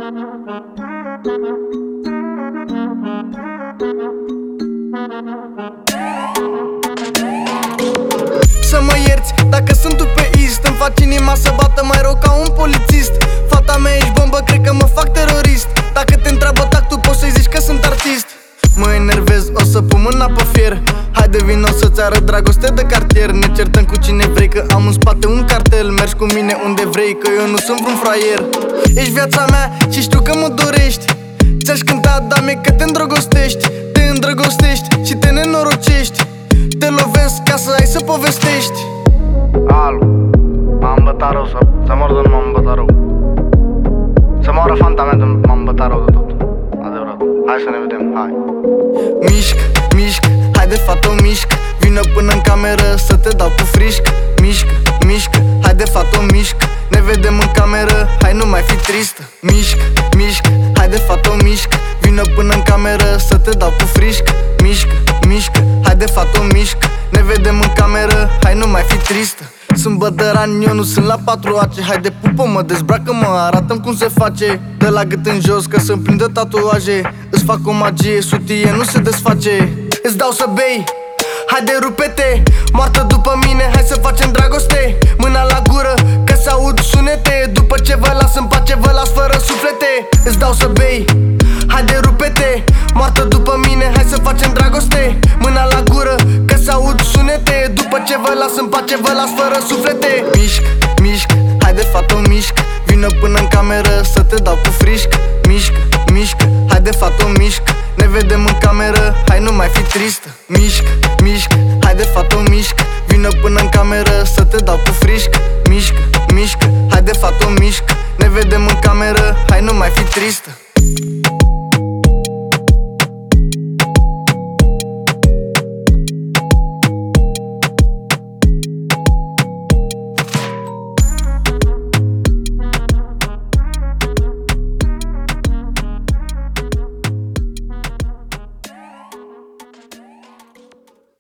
Să mă ierți dacă sunt tupeist, îmi fac inima să bată mai rău ca un polițist. Fata mea ești bombă, cred că mă fac terorist. Dacă te întreabă tactul poți să-i zici că sunt artist. Mă enervez, o să pun mâna pe fier. Haide vino să-ți arăt dragoste de cartier. Ne certăm cu cine vrei că am în spate un cartel. Mergi cu mine unde vrei că eu nu sunt vreun fraier. Ești viața mea și știu că mă dorești. Ți-aș cânta, dame, că te îndrăgostești. Te îndrăgostești și te nenorocești. Te lovesc ca să ai să povestești. Alo, m-am îmbătat rău, să mor de nu m-am îmbătat rău. Să moară fanta mea de m-am îmbătat rău de tot. Adevărat, hai să ne vedem, hai. Mișc, mișc, haide fată, mișc. Vină până în cameră să te dau cu frișc. Mișc, mișc, haide fată, mișc. Ne vedem în cameră, hai nu mai fi tristă. Mișc, mișc, haide fată, mișc. Vină până în cameră să te dau cu frișc. Mișc, mișc, haide fată, mișc. Ne vedem în cameră, hai nu mai fi tristă. Sunt bădăran, eu nu sunt la 4AC. Haide pupă-mă, dezbracă-mă, arată-mi cum se face. De la gât în jos că sunt plin de tatuaje. Îți fac o magie, sutie nu se desface. Îți dau să bei, haide rupe-te. Moartă după mine, hai să facem dragoste. Mâna la gură, că s-aud sunete. După ce vă las în pace, vă las fără suflete. Îți dau să bei, haide rupe-te. Moartă după mine, hai să facem dragoste. Mâna la gură, că s-aud sunete. După ce vă las în pace, vă las fără suflete. Mișc, mișc, haide fată, mișc. Vină până în cameră să te dau cu frișc. Mișc, mișc, haide fată, mișc. Ne vedem în cameră, hai nu mai fi tristă. Mișc, mișc, haide fată, mișc. Vină până în cameră să te dau cu frișc. Mișc, mișc, haide fată, mișc. Ne vedem în cameră, hai nu mai fi tristă.